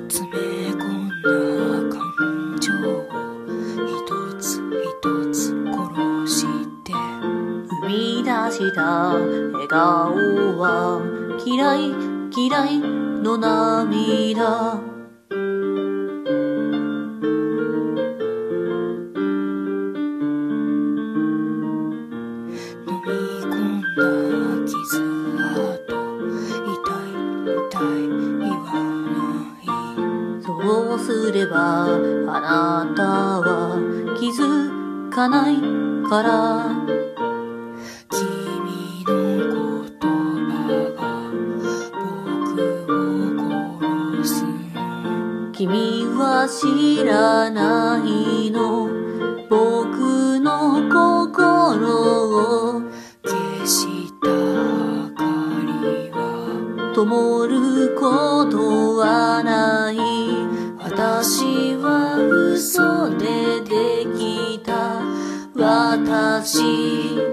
詰め込んだ感情を一つ一つ殺して生み出した笑顔は嫌い嫌いの涙。 飲み込んだ傷跡痛い痛い言わないそうすればあなたは気づかないから君の言葉が僕を殺すの君は知らないの僕の心を消した明かりは灯ることはない私は嘘でできた私